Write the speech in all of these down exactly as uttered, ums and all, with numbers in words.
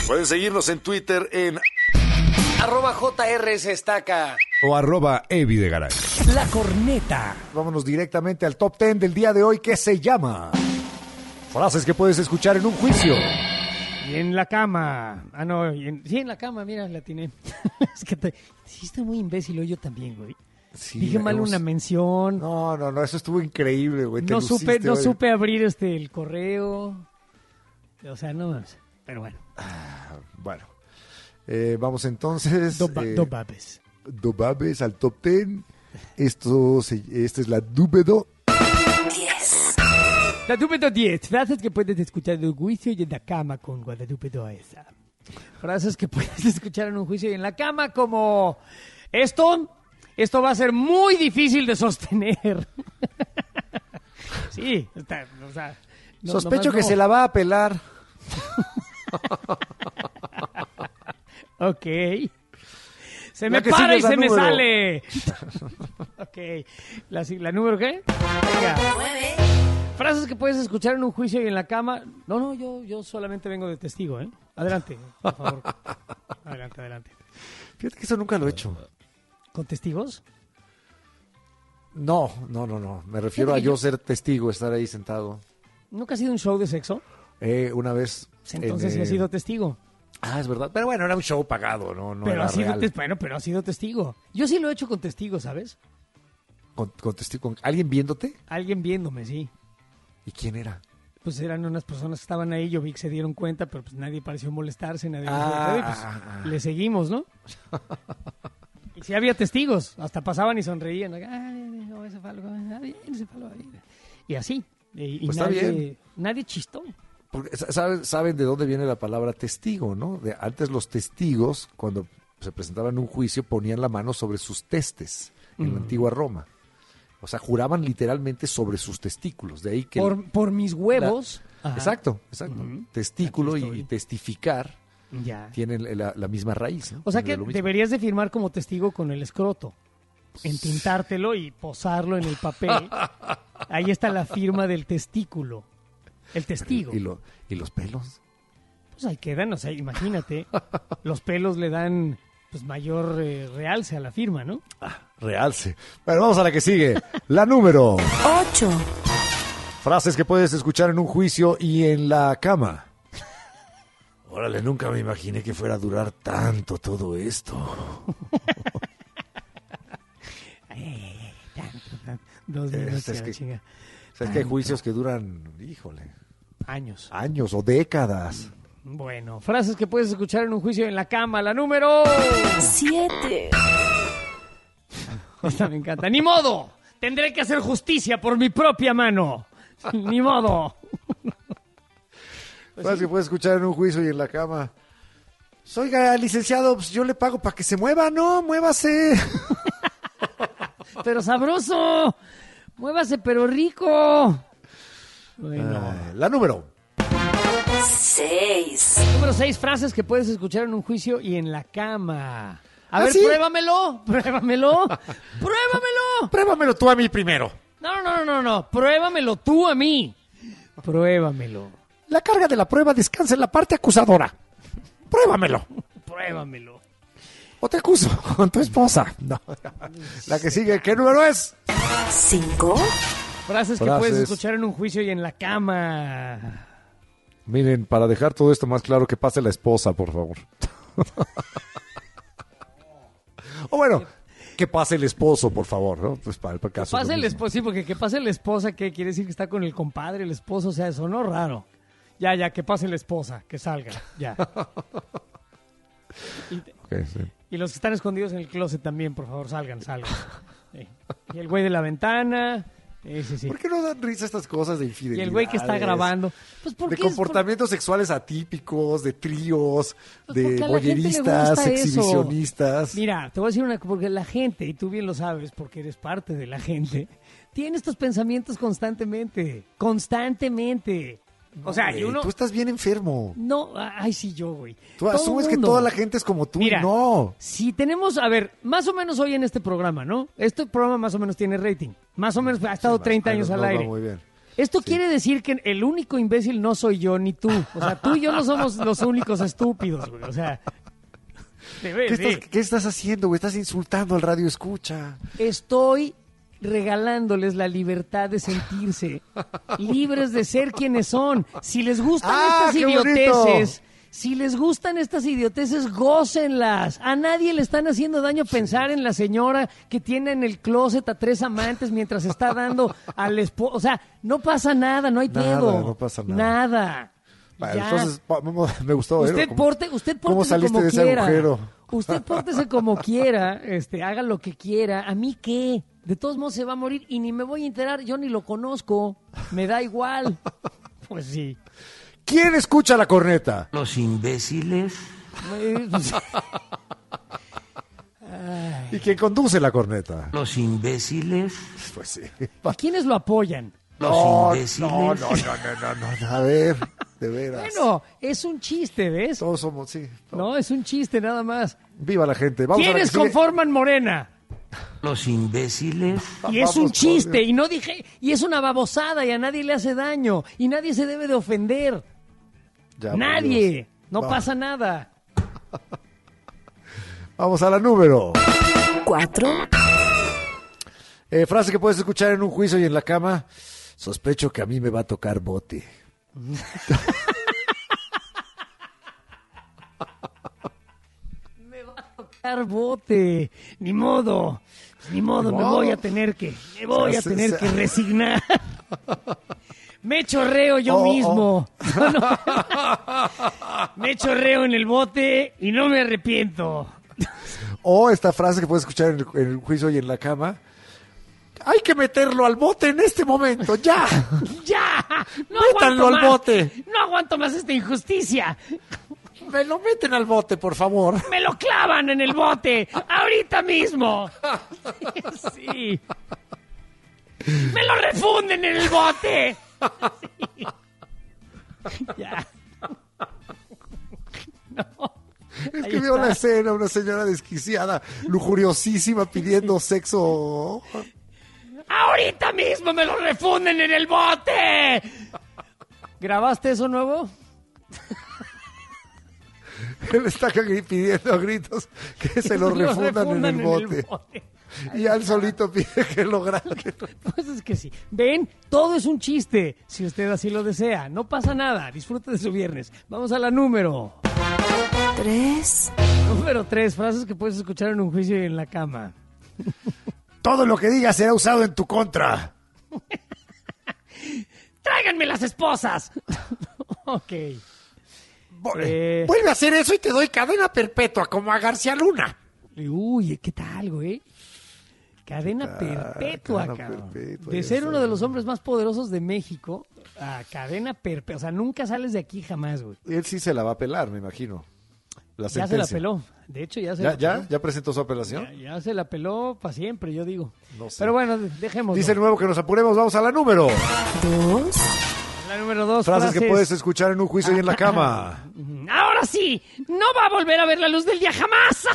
Pueden seguirnos en Twitter en arroba J R S Estaca o arroba Evi de Garay. La Corneta. Vámonos directamente al top ten del día de hoy, que se llama frases que puedes escuchar en un juicio. Y en la cama. Ah, no, y en- sí, en la cama, mira, la atiné. Es que te... sí, estoy muy imbécil hoy yo también, güey. Sí, Dije mal hemos- una mención. No, No, no, no, eso estuvo increíble, güey. te supe, luciste no hoy. supe abrir este el correo. O sea, no, pero bueno. Bueno, eh, vamos entonces. Do, ba- eh, do babes. Dobabes al top ten. Esto se, esta es la Dúbedo. La número diez. Frases que puedes escuchar en un juicio y en la cama con Guadalupe Doesa. Frases que puedes escuchar en un juicio y en la cama como... Esto, esto va a ser muy difícil de sostener. Sí, está, o sea... no- Sospecho nomás que no. se la va a pelar. Ok. Se La me que para sigue y es la se me número. sale. Ok. ¿La, si- la número qué? Venga. Frases que puedes escuchar en un juicio y en la cama. No, no, yo, yo solamente vengo de testigo, ¿eh? Adelante, por favor. Adelante, adelante. Fíjate que eso nunca lo he hecho. ¿Con testigos? No, no, no, no. Me refiero a Fíjate que yo yo- ser testigo, estar ahí sentado. ¿Nunca ha sido un show de sexo? Eh, una vez. Entonces en, sí ha eh, sido testigo. Ah, es verdad. Pero bueno, era un show pagado, no, no pero era ha sido real. tes- bueno, pero ha sido testigo. Yo sí lo he hecho con testigos, ¿sabes? Con, con testigo, con alguien viéndote. Alguien viéndome, sí. ¿Y quién era? Pues eran unas personas que estaban ahí, yo vi que se dieron cuenta, pero pues nadie pareció molestarse, nadie Ah, dijo nada, y pues ah, ah. le seguimos, ¿no? Y sí había testigos, hasta pasaban y sonreían. Ay, no, ese fue algo, ah, bien, ese fue algo, bien. Y así. Y, y Pues está nadie, bien. nadie chistó. Porque sa- saben, saben de dónde viene la palabra testigo, ¿no? De, antes los testigos, cuando se presentaban en un juicio, ponían la mano sobre sus testes en la Mm. antigua Roma. O sea, juraban literalmente sobre sus testículos. De ahí que... el- Por, por mis huevos. Ajá. exacto, exacto. Ujú. Testículo Aquí y, estoy. y testificar Ya. tienen la, la misma raíz, ¿no? O sea Viene que de lo mismo. deberías de firmar como testigo con el escroto. Entintártelo y posarlo en el papel. Ahí está la firma del testículo. El testigo. ¿Y, lo- y los pelos? Pues ahí quedan, o sea, imagínate. Los pelos le dan pues mayor eh, realce a la firma, ¿no? Realce. Bueno, vamos a la que sigue. La número. ocho. Frases que puedes escuchar en un juicio y en la cama. Órale, nunca me imaginé que fuera a durar tanto todo esto. Dos Eh, minutos, es a la que- chinga. O sea, es que hay juicios que duran, híjole, Años. años o décadas. Bueno, frases que puedes escuchar en un juicio en la cama. La número... siete. Esta me encanta. ¡Ni modo! Tendré que hacer justicia por mi propia mano. ¡Ni modo! Frases que puedes escuchar en un juicio y en la cama. Oiga, licenciado, pues yo le pago para que se mueva. No, muévase. Pero sabroso. Muévase, pero rico. Bueno. Ah, la número. seis. Número seis, frases que puedes escuchar en un juicio y en la cama. A ¿Ah, ver, sí? pruébamelo, pruébamelo, pruébamelo. Pruébamelo tú a mí primero. No, no, no, no, no, pruébamelo tú a mí. Pruébamelo, La carga de la prueba descansa en la parte acusadora. Pruébamelo. pruébamelo. O te acuso con tu esposa. No. La que sigue, ¿qué número es? cinco. Frases que Frases. puedes escuchar en un juicio y en la cama. Miren, para dejar todo esto más claro, que pase la esposa, por favor. O bueno, que pase el esposo, por favor, ¿no? Pues para el caso. Pase es el lo mismo. esposo, sí, porque que pase la esposa, ¿qué quiere decir? Que está con el compadre, el esposo, o sea, sonó raro. Ya, ya, que pase la esposa, que salga, ya. Y, Ok, sí. y los que están escondidos en el closet también, por favor, salgan, salgan. Sí. Y el güey de la ventana, sí, sí, sí. ¿Por qué no dan risa estas cosas de Y infidelidad? el güey que está grabando. Pues De porque comportamientos sexuales atípicos, de tríos, Pues de porque a la gente le boyeristas, gusta eso. exhibicionistas. Mira, te voy a decir una cosa, porque la gente, y tú bien lo sabes porque eres parte de la gente, tiene estos pensamientos constantemente, constantemente. O sea, y Güey, uno... Tú estás bien enfermo. No, ay, sí, yo, güey. Tú Todo asumes que mundo. toda la gente es como tú. y Mira, no. si tenemos, a ver, más o menos hoy en este programa, ¿no? Este programa más o menos tiene rating. Más o menos ha estado treinta Ay, años nos- al nos va aire. muy bien. Esto sí. quiere decir que el único imbécil no soy yo ni tú. O sea, tú y yo no somos los únicos estúpidos, güey. O sea, ¿Qué, estás, ¿Qué estás haciendo, güey? Estás insultando al radio escucha. Estoy regalándoles la libertad de sentirse libres de ser quienes son. Si les gustan ah, estas idioteces, si les gustan estas idioteces, gócenlas. A nadie le están haciendo daño pensar en la señora que tiene en el closet a tres amantes mientras está dando al esposo. O sea, no pasa nada, no hay nada, pedo. No pasa nada. Nada. Vale, entonces, me gustó. Usted ¿eh? porte, usted ¿Cómo pórtese saliste como de ese quiera. agujero? Usted pórtese como quiera, este, haga lo que quiera. ¿A mí qué? De todos modos se va a morir y ni me voy a enterar. Yo ni lo conozco. Me da igual. Pues sí. ¿Quién escucha la corneta? Los imbéciles. ¿Y quién conduce la corneta? Los imbéciles. Pues sí. ¿Y quiénes lo apoyan? Los no, imbéciles. No, no, no, no, no, no, a ver, de veras. Bueno, es un chiste, ¿ves? Todos somos, sí. No, no es un chiste nada más. Viva la gente. Vamos ¿Quiénes a la conforman Morena? Los imbéciles. Y es Vamos, un chiste, por Dios. y no dije, y es una babosada, y a nadie le hace daño, y nadie se debe de ofender. Ya, por Nadie. Dios. No Va. pasa nada. Vamos a la número. Cuatro. Eh, frase que puedes escuchar en un juicio y en la cama. Sospecho que a mí me va a tocar bote. Me va a tocar bote. Ni modo. Ni modo, Ni me modo. voy a tener que, me voy Se a hace- tener se- que resignar. Me chorreo yo Oh, oh. mismo. No, no. Me chorreo en el bote y no me arrepiento. O esta frase que puedes escuchar en el, en el juicio y en la cama. Hay que meterlo al bote en este momento, ya. ¡Ya! No Métanlo aguanto al más. bote. No aguanto más esta injusticia. Me lo meten al bote, por favor. ¡Me lo clavan en el bote! ¡Ahorita mismo! Sí. ¡Me lo refunden en el bote! Sí. Ya. No. Es Ahí que veo está. la escena, una señora desquiciada, lujuriosísima, pidiendo sexo. ¡Ahorita mismo me lo refunden en el bote! ¿Grabaste eso nuevo? Él está gri- pidiendo a gritos que se lo refundan, en el bote. bote. Y al solito pide que lo graben. Pues es que sí. Ven, todo es un chiste, si usted así lo desea. No pasa nada, disfrute de su viernes. Vamos a la número. Tres. Número tres, frases que puedes escuchar en un juicio y en la cama. Todo lo que digas será usado en tu contra. ¡Tráiganme las esposas! Ok. Eh. Vuelve a hacer eso y te doy cadena perpetua, como a García Luna. Uy, ¿qué tal, güey? Cadena tal? perpetua, Cadena cabrón. perpetua, De ya ser está. uno de los hombres más poderosos de México a cadena perpetua. O sea, nunca sales de aquí jamás, güey. Él sí se la va a pelar, me imagino. La Ya se la sentencia. peló. De hecho, ya se ¿Ya, la ya, peló. ¿Ya presentó su apelación? Ya, ya se la peló para siempre, yo digo. No sé. Pero bueno, dejémoslo. Dice el nuevo que nos apuremos, vamos a la número. Dos. La número dos, Frases, frases que puedes escuchar en un juicio y en la cama. Ahora sí, no va a volver a ver la luz del día jamás.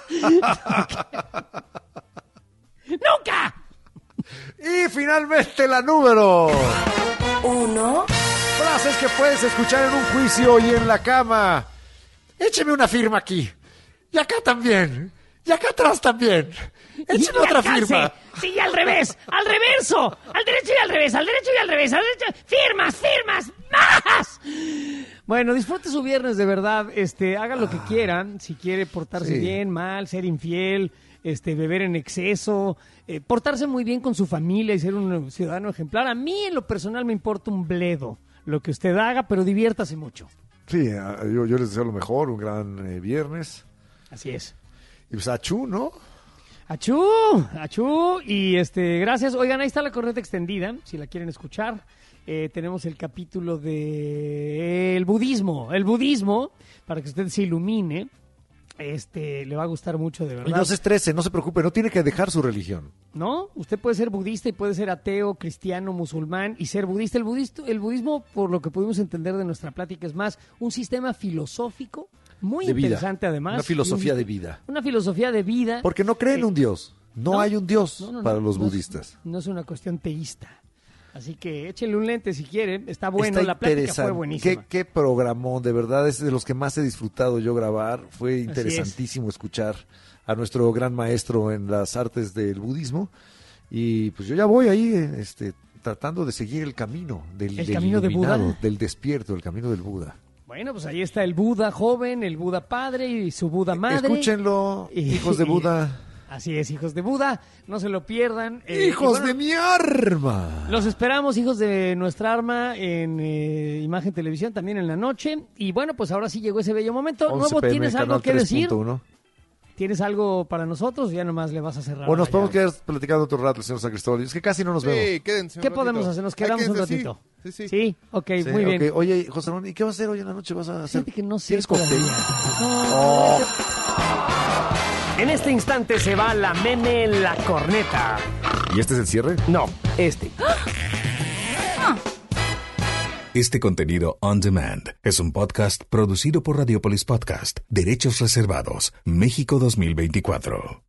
¡Nunca! Y finalmente la número. Uno. Frases que puedes escuchar en un juicio y en la cama. Écheme una firma aquí. Y acá también. Y acá atrás también. Écheme Y otra alcance. firma. Sí, y al revés, al reverso, al derecho y al revés, al derecho y al revés, al derecho. ¡Firmas, firmas, más! Bueno, disfrute su viernes de verdad. Este, haga lo que quieran. Si quiere portarse Sí. bien, mal, ser infiel, este, beber en exceso, eh, portarse muy bien con su familia y ser un ciudadano ejemplar. A mí, en lo personal, me importa un bledo lo que usted haga, pero diviértase mucho. Sí, a- yo, yo les deseo lo mejor, un gran eh, viernes. Así es. Y pues achú, ¿no? Achú, achú, y este, gracias. Oigan, ahí está la corneta extendida, si la quieren escuchar. Eh, tenemos el capítulo de el budismo, el budismo, para que usted se ilumine. Este, le va a gustar mucho, de Y verdad. no se estrese, no se preocupe, no tiene que dejar su religión. ¿No? Usted puede ser budista y puede ser ateo, cristiano, musulmán y ser budista. El, budisto, el budismo, por lo que pudimos entender de nuestra plática, es más un sistema filosófico muy De vida. interesante, además. Una filosofía Y un- de vida. Una filosofía de vida. Porque no creen en un Dios. No, No. hay un Dios No, no, no, para los no es- budistas. No es una cuestión teísta. Así que échenle un lente si quieren. Está bueno, Está la plática fue interesante. buenísima. ¿Qué, qué programón, de verdad, es de los que más he disfrutado yo grabar. Fue es. interesantísimo escuchar a nuestro gran maestro en las artes del budismo. Y pues yo ya voy ahí, este, tratando de seguir el camino del, ¿El del camino de iluminado, Buda? del despierto, el camino del Buda. Bueno, pues ahí está el Buda joven, el Buda padre y su Buda madre. Escúchenlo, Y- hijos de Buda. Así es, hijos de Buda, no se lo pierdan. Eh, ¡Hijos y bueno, de mi arma! Los esperamos, hijos de nuestra arma, en eh, Imagen Televisión, también en la noche. Y bueno, pues ahora sí llegó ese bello momento. once Nuevo, p m, ¿tienes algo canal que decir? tres punto uno. ¿Tienes algo para nosotros o ya nomás le vas a cerrar? O nos la podemos llave? quedar platicando otro rato, señor San Cristóbal. Es que casi no nos vemos. Sí, quédense un ¿Qué ratito. podemos hacer? Nos Ahí quedamos un quédense, sí. ratito. Sí, sí. Sí, ok, Sí, muy bien. ok. Oye, José Ramón, ¿y qué vas a hacer hoy en la noche? ¿Vas a hacer? Fíjate que no sé ¿Tienes cóctel? todavía. No, En este instante se va la meme en la corneta. ¿Y este es el cierre? No, este. Este contenido on demand es un podcast producido por Radiopolis Podcast, Derechos Reservados, México dos mil veinticuatro.